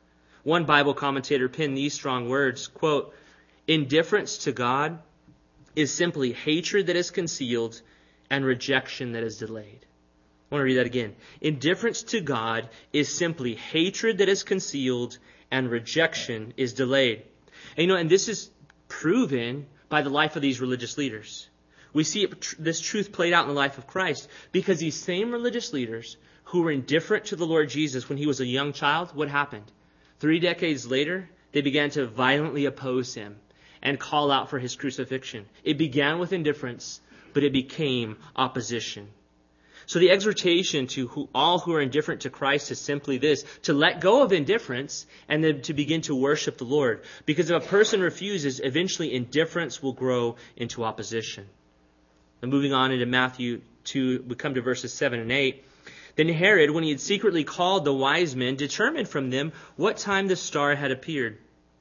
One Bible commentator penned these strong words, quote, indifference to God is simply hatred that is concealed and rejection that is delayed. I want to read that again. Indifference to God is simply hatred that is concealed and rejection is delayed. And you know, and this is proven by the life of these religious leaders. We see it, this truth played out in the life of Christ because these same religious leaders who were indifferent to the Lord Jesus when he was a young child, what happened? Three decades later, they began to violently oppose him and call out for his crucifixion. It began with indifference, but it became opposition. So the exhortation to who, all who are indifferent to Christ is simply this, to let go of indifference and then to begin to worship the Lord. Because if a person refuses, eventually indifference will grow into opposition. And moving on into Matthew two, we come to verses seven and eight. Then Herod, when he had secretly called the wise men, determined from them what time the star had appeared.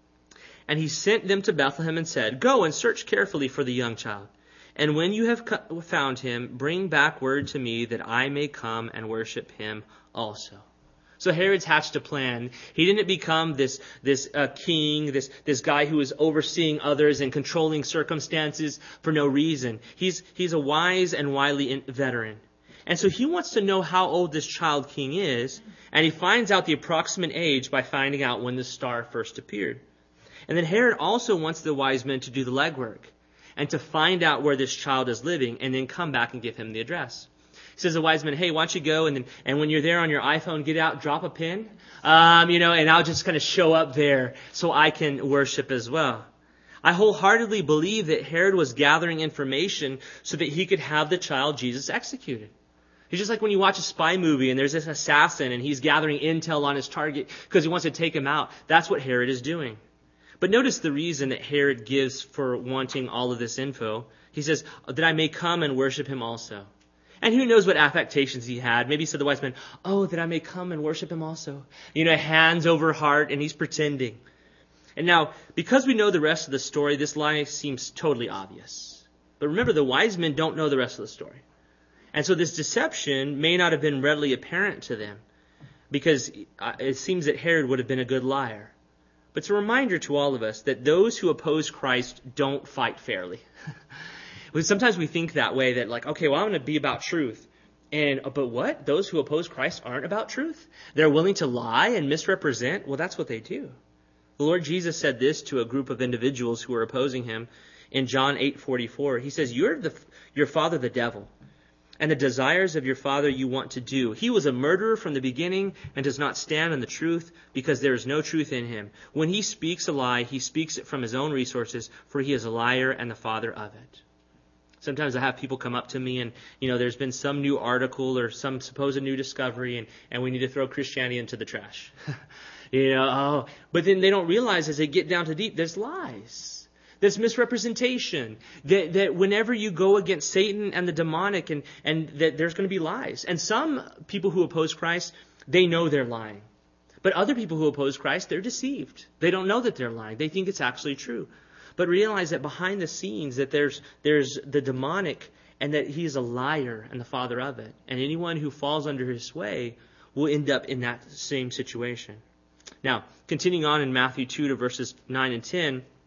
And he sent them to Bethlehem and said, go and search carefully for the young child. And when you have found him, bring back word to me that I may come and worship him also. So Herod's hatched a plan. He didn't become this this uh, king, this this guy who is overseeing others and controlling circumstances for no reason. He's he's a wise and wily veteran. And so he wants to know how old this child king is, and he finds out the approximate age by finding out when the star first appeared. And then Herod also wants the wise men to do the legwork and to find out where this child is living and then come back and give him the address. He says to the wise men, hey, why don't you go and then, and when you're there on your iPhone, get out, drop a pin, um, you know, and I'll just kind of show up there so I can worship as well. I wholeheartedly believe that Herod was gathering information so that he could have the child Jesus executed. It's just like when you watch a spy movie and there's this assassin and he's gathering intel on his target because he wants to take him out. That's what Herod is doing. But notice the reason that Herod gives for wanting all of this info. He says, that I may come and worship him also. And who knows what affectations he had. Maybe he said to the wise men, oh, that I may come and worship him also. You know, hands over heart, and he's pretending. And now, because we know the rest of the story, this lie seems totally obvious. But remember, the wise men don't know the rest of the story. And so this deception may not have been readily apparent to them, because it seems that Herod would have been a good liar. But it's a reminder to all of us that those who oppose Christ don't fight fairly. Sometimes we think that way, that like, okay, well, I'm going to be about truth. And, but what? Those who oppose Christ aren't about truth? They're willing to lie and misrepresent? Well, that's what they do. The Lord Jesus said this to a group of individuals who were opposing him in John eight forty-four. He says, you're the, your father, the devil, and the desires of your father you want to do. He was a murderer from the beginning and does not stand on the truth because there is no truth in him. When he speaks a lie, he speaks it from his own resources, for he is a liar and the father of it. Sometimes I have people come up to me and, you know, there's been some new article or some supposed new discovery and, and we need to throw Christianity into the trash. you know, oh, but then they don't realize as they get down to deep, there's lies. There's misrepresentation. That, that whenever you go against Satan and the demonic and, and that there's going to be lies. And some people who oppose Christ, they know they're lying. But other people who oppose Christ, they're deceived. They don't know that they're lying. They think it's actually true. But realize that behind the scenes that there's there's the demonic and that he's a liar and the father of it. And anyone who falls under his sway will end up in that same situation. Now, continuing on in Matthew two to verses nine and ten,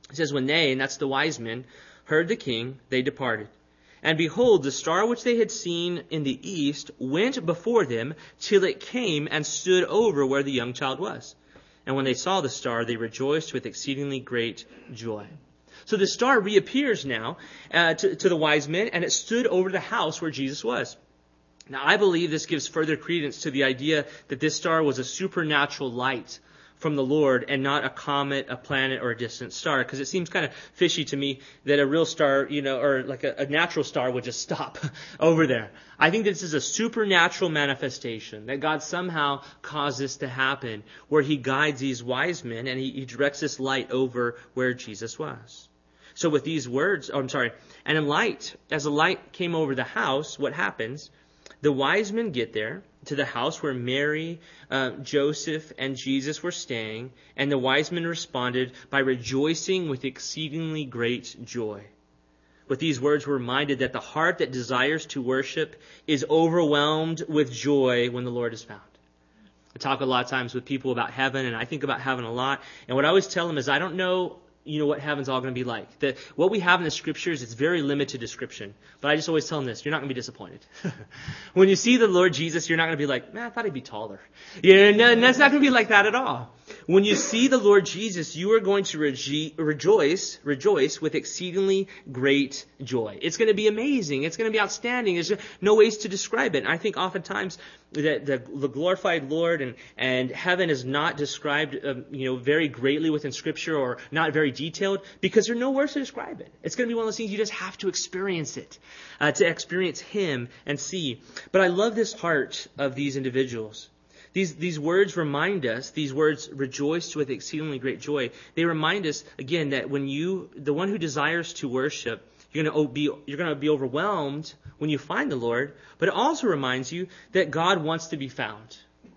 It says, when they, and that's the wise men, heard the king, they departed. And behold, the star which they had seen in the east went before them till it came and stood over where the young child was. And when they saw the star, they rejoiced with exceedingly great joy. So the star reappears now uh, to, to the wise men, and it stood over the house where Jesus was. Now, I believe this gives further credence to the idea that this star was a supernatural light from the Lord and not a comet, a planet, or a distant star. Because it seems kind of fishy to me that a real star, you know, or like a, a natural star would just stop over there. I think this is a supernatural manifestation, that God somehow caused this to happen, where he guides these wise men and he, he directs this light over where Jesus was. So with these words, oh, I'm sorry, and in light, as the light came over the house, what happens? The wise men get there to the house where Mary, uh, Joseph, and Jesus were staying, and the wise men responded by rejoicing with exceedingly great joy. With these words, we're reminded that the heart that desires to worship is overwhelmed with joy when the Lord is found. I talk a lot of times with people about heaven, and I think about heaven a lot. And what I always tell them is I don't know you know what heaven's all going to be like. That what we have in the scriptures, it's very limited description. But I just always tell them this: you're not going to be disappointed. When you see the Lord Jesus, you're not going to be like, man, I thought he'd be taller. Yeah, no, that's not going to be like that at all. When you see the Lord Jesus, you are going to rejo- rejoice, rejoice with exceedingly great joy. It's going to be amazing. It's going to be outstanding. There's no ways to describe it. And I think oftentimes that the, the glorified Lord and, and heaven is not described, um, you know, very greatly within Scripture, or not very detailed, because there are no words to describe it. It's going to be one of those things you just have to experience it, uh, to experience Him and see. But I love this heart of these individuals. These these words remind us, these words rejoice with exceedingly great joy. They remind us, again, that when you, the one who desires to worship, you're going to be you're going to be overwhelmed when you find the Lord. But it also reminds you that God wants to be found.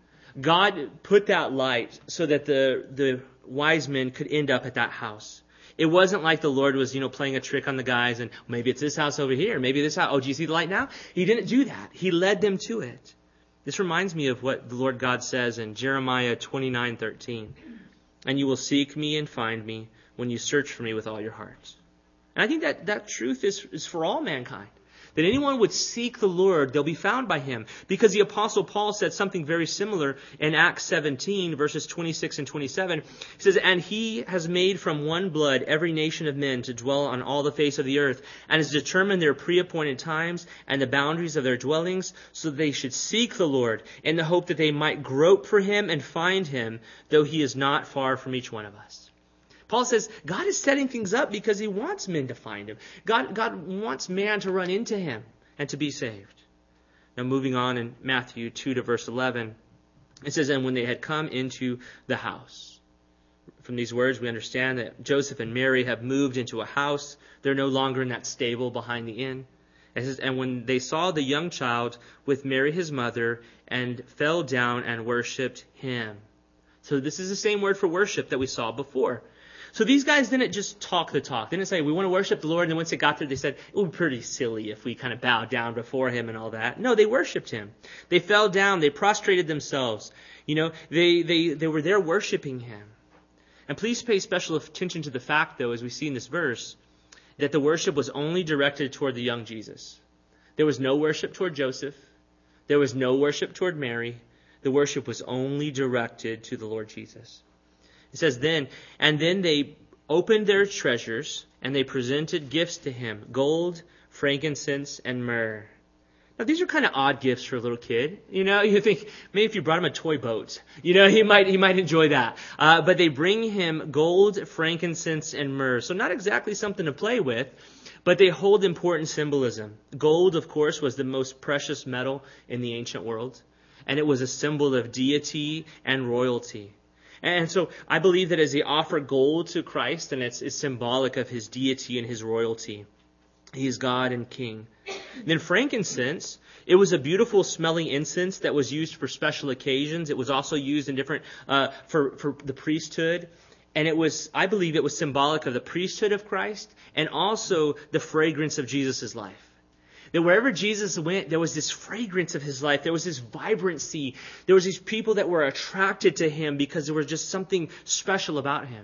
God put that light so that the the wise men could end up at that house. It wasn't like the Lord was, you know, playing a trick on the guys and maybe it's this house over here, maybe this house. Oh, do you see the light now? He didn't do that. He led them to it. This reminds me of what the Lord God says in Jeremiah twenty-nine thirteen. And you will seek me and find me when you search for me with all your heart. And I think that that truth is, is for all mankind. That anyone would seek the Lord, they'll be found by Him. Because the Apostle Paul said something very similar in Acts seventeen, verses twenty-six and twenty-seven. He says, and He has made from one blood every nation of men to dwell on all the face of the earth, and has determined their pre-appointed times and the boundaries of their dwellings, so that they should seek the Lord in the hope that they might grope for Him and find Him, though He is not far from each one of us. Paul says God is setting things up because He wants men to find Him. God, God wants man to run into Him and to be saved. Now moving on in Matthew two to verse eleven, it says, and when they had come into the house. From these words we understand that Joseph and Mary have moved into a house. They're no longer in that stable behind the inn. It says, and when they saw the young child with Mary his mother, and fell down and worshipped Him. So this is the same word for worship that we saw before. So these guys didn't just talk the talk. They didn't say, we want to worship the Lord. And then once it got there, they said, it would be pretty silly if we kind of bowed down before Him and all that. No, they worshiped Him. They fell down. They prostrated themselves. You know, they, they, they were there worshiping Him. And please pay special attention to the fact, though, as we see in this verse, that the worship was only directed toward the young Jesus. There was no worship toward Joseph. There was no worship toward Mary. The worship was only directed to the Lord Jesus. It says then, and then they opened their treasures and they presented gifts to Him, gold, frankincense, and myrrh. Now these are kind of odd gifts for a little kid. You know, you think maybe if you brought him a toy boat, you know, he might he might enjoy that. Uh, but they bring Him gold, frankincense, and myrrh. So not exactly something to play with, but they hold important symbolism. Gold, of course, was the most precious metal in the ancient world, and it was a symbol of deity and royalty. And so I believe that as they offer gold to Christ, and it's, it's symbolic of His deity and His royalty. He is God and King. And then frankincense, it was a beautiful smelling incense that was used for special occasions. It was also used in different, uh, for, for the priesthood. And it was, I believe it was symbolic of the priesthood of Christ and also the fragrance of Jesus' life. That wherever Jesus went, there was this fragrance of His life. There was this vibrancy. There was these people that were attracted to Him because there was just something special about Him.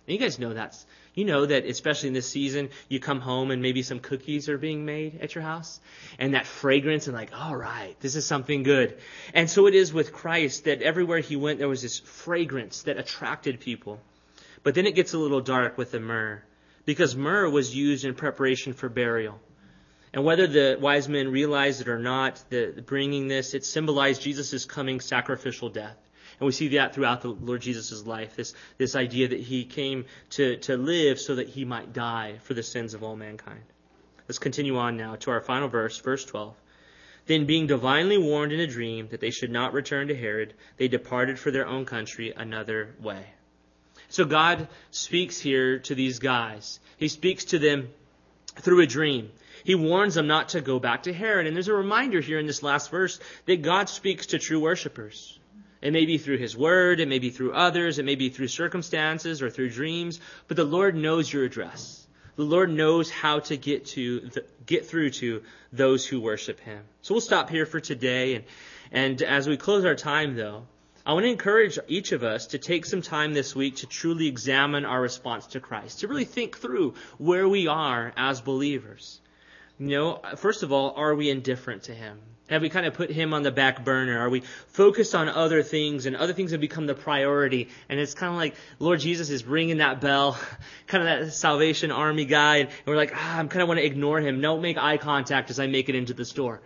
And you guys know that's, you know that especially in this season, you come home and maybe some cookies are being made at your house. And that fragrance and like, all right, this is something good. And so it is with Christ that everywhere he went, there was this fragrance that attracted people. But then it gets a little dark with the myrrh, because myrrh was used in preparation for burial. And whether the wise men realized it or not, the, the bringing this, it symbolized Jesus' coming sacrificial death. And we see that throughout the Lord Jesus' life, this, this idea that he came to, to live so that he might die for the sins of all mankind. Let's continue on now to our final verse, verse twelve. Then being divinely warned in a dream that they should not return to Herod, they departed for their own country another way. So God speaks here to these guys. He speaks to them through a dream. He warns them not to go back to Herod. And there's a reminder here in this last verse that God speaks to true worshipers. It may be through his word, it may be through others, it may be through circumstances or through dreams, but the Lord knows your address. The Lord knows how to get to the, get through to those who worship him. So we'll stop here for today. And, and as we close our time, though, I want to encourage each of us to take some time this week to truly examine our response to Christ, to really think through where we are as believers. You know, first of all, are we indifferent to him? Have we kind of put him on the back burner? Are we focused on other things, and other things have become the priority? And it's kind of like Lord Jesus is ringing that bell, kind of that Salvation Army guy, and we're like, ah, I kind of want to ignore him. Don't make eye contact as I make it into the store.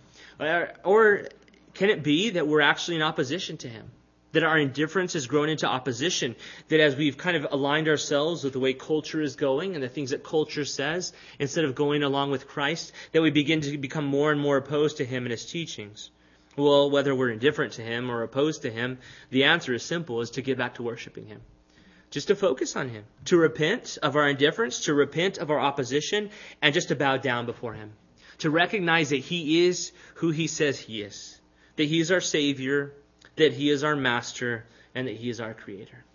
Or, or can it be that we're actually in opposition to him? That our indifference has grown into opposition. That as we've kind of aligned ourselves with the way culture is going and the things that culture says, instead of going along with Christ, that we begin to become more and more opposed to him and his teachings. Well, whether we're indifferent to him or opposed to him, the answer is simple, is to get back to worshiping him. Just to focus on him. To repent of our indifference, to repent of our opposition, and just to bow down before him. To recognize that he is who he says he is. That he is our Savior, that he is our Master, and that he is our Creator.